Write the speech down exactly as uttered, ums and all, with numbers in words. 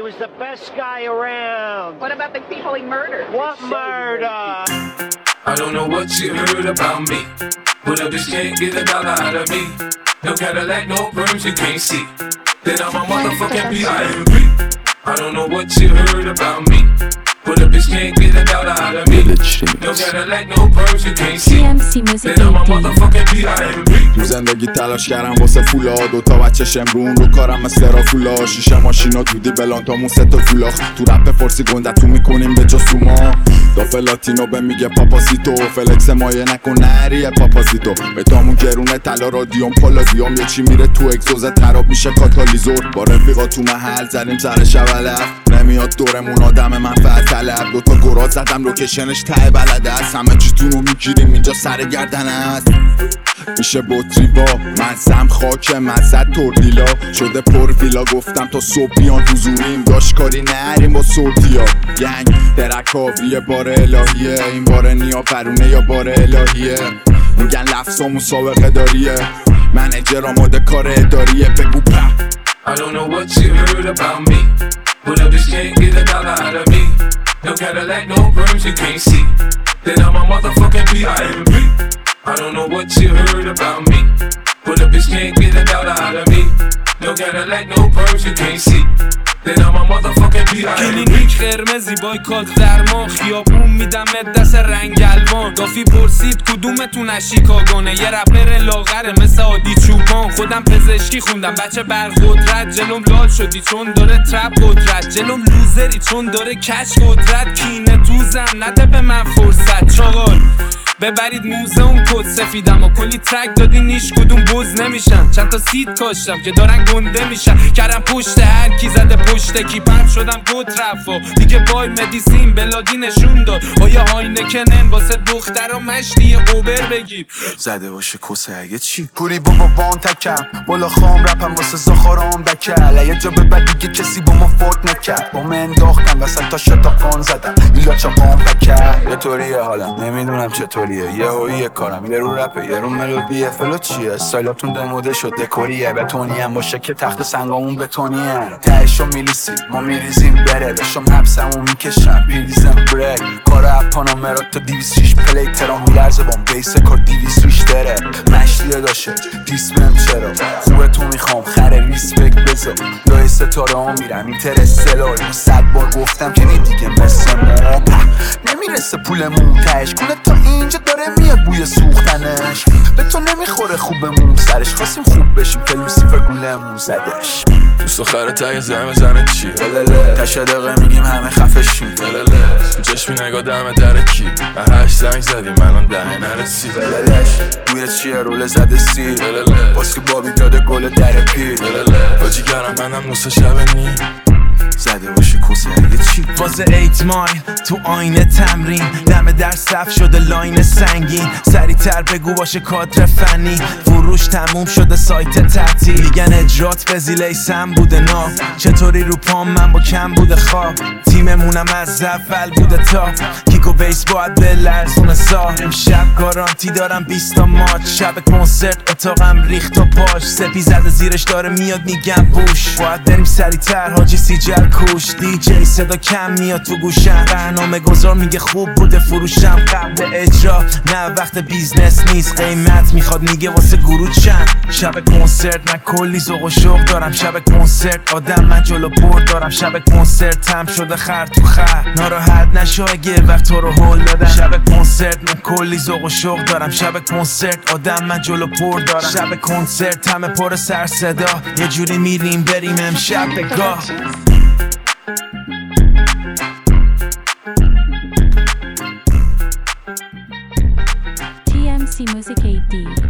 was the best guy around. What about the people he murdered? What murder? I don't know what you heard about me, but a bitch can't get a dollar out of me. No Cadillac, no perms you can't see. Then I'm a motherfucking P I M P. I don't know what you heard about me, but a bitch can't get a dollar out of me. No Cadillac, no perms you can't see. Then I'm a motherfucking P I M P. تو زندگی تلاش کردم واسه فولا، دوتا بچه شمرون رو کارم مثل رافولا. شیشه ماشینا دودی بلان تا مون سه تا فولاخ. تو رپ فارسی گنده تو میکنیم به جا سوما. دافه لاتینو به میگه پاپاسیتو، فلکس مایه نکن نریه پاپاسیتو. به تامون گرونه تلا رادیوم پالادیوم، یه چی میره تو اگزوزت خراب میشه کاتالیزور. با رفیقا تو محل زدیم سر شبله، نمیاد دورمون آدم منفعت طلب. دوتا گراز زدم لوکیشنش ته بلده است، همه چیزتونو میگیریم اینجا سر گردن است. میشه بطری با مزم خاک مزد توردیلا شده پر ویلا. گفتم تا صبح بیان حضوریم، داشت کاری نریم با سورتیا. گنگ درکاویه بار الهیه، این بار نیا پرونه یا بار الهیه. میگن لفظا مسابقه داریه، منیجر آماده کار اداریه. بگو په I don't know what you heard about me, but a bitch can't get a dollar out of me. No Cadillac, no perms you can't see. Then I'm a motherfucking P I M P. I don't know what you heard about me, but a bitch can't get a dollar out of me. No Cadillac, no perms you can't see. Then I'm a motherfucking P I M P. کلینیک قرمزی بایکات درمان، خیابون میدم دست رنگ الوان. دافی پرسید کدومتون شیکاگونه، یه رپر لاغره مثل عادی چوپان. خودم پزشکی خوندم بچه برقدرت، جلوم لال شدی چون داره ترپ قدرت. جلوم لوزری چون داره کش قدرت. کینه توزم نده به من فرصت، چاقال ببرید موزه اون کد سفیدم و کلی ترک دادی نیش کدوم بوز نمیشن. چند تا سید کاشتم که دارن گنده میشن، کردم پشت هر کی زده پشت کی. پرد شدم گوت رفا دیگه بای مدیسین بلادی نشون داد. آیا هاینکنن واسه دختر و مشتی یه اوبر بگیر زده باشه کسه اگه چی پوری بابا وان تکم بالا خام رپم واسه زخارام دکل. یه جا ببر دیگه کسی با ما فوت نکرد، با من انداختم وسط تا شتاقان زدم ایلا چاقام پکر. یه طوریه حالم نمیدونم چطوریه، یه هویه کارم یه رو رپه یه رو ملودیه. فلو چیه استایلاتون دموده شد دکوریه، بتونی هم باشه که تخت سنگامون بتونیه. تهشو میلیسیم ما میریزیم بره، بشم حبسمون میکشم پیریزم بریک. کار اپانا مرات تا دیویس ریش پلی ترام میلرزه بام بیس کار دیویس ریش داره. مشتیه داشه دیسمم چرا خوبه تو میخوام خره ریسپکت بذار. لای ستاره ها میرم اینترستلار، اینو صد بار گفتم که نی دیگه مثل ما نمیرسه پولمون تهش کنه تا اینجا داره میاد بوی سوختنش. به تو نمیخوره خوبمون سرش، خواستیم خوب بشیم که لوسیفر گولمون زدش. دوست دختر تای زمه زنه چیه؟ تشه دقیقه میگیم همه خفشیم. چشمی نگاه دمه در کی؟ هشت زنگ زدیم الان دهه نرسی. بوی چیه رول زده سی باز که بابی داده گل در پیر. باجی گرم بندم نوسه شب نی زده باشه کسه اگه چی فاز ایت مایل تو آینه تمرین، دم در صف شده لاین سنگین. سریعتر بگو باشه کادر فنی، فروش تموم شده سایت تعطیل. میگن اجرات به زیلیسم بوده ناب، چطوری رو پام من با کم بوده خواب. تیممونم از اول بوده تا کیک و بیس باید به لرزون سار. امشب گارانتی دارم بیست تا مارچ، شب کنسرت اتاقم ریخت و پاش. سپی زده زیرش داره میاد میگم بوش، باید بریم سریعتر حاجی سیجر کوش. دی جی صدا کم میاد تو گوشم، برنامه گذار میگه خوب بوده فروشم. قبل اجرا نه وقت بیزنس نیست، قیمت میخواد میگه واسه گروه چند. شب کنسرت من کلی ذوق و شوق دارم، شب کنسرت آدم من جلو برد دارم. شب کنسرت تم شده خر تو خر، ناراحت نشو اگه وقت تو رو هول دادم. شب کنسرت من کلی ذوق و شوق دارم، شب کنسرت آدم من جلو برد دارم. شب کنسرت همه پر سر صدا، یه جوری میریم بریم امشب به گاه. T M C Music eight D